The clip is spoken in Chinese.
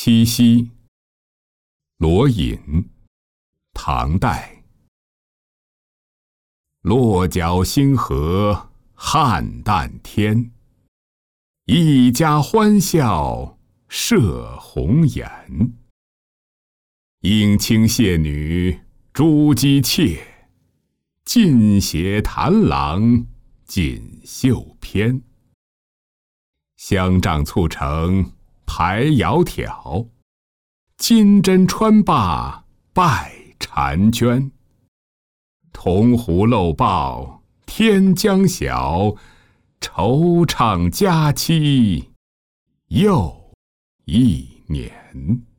七夕，罗隐，唐代。落脚星河汉淡天，一家欢笑射红颜。应卿谢女朱姬妾，尽携檀郎锦绣篇。香帐簇成排窈窕，金针穿罢拜婵娟。铜壶漏报天将晓，惆怅佳期又一年。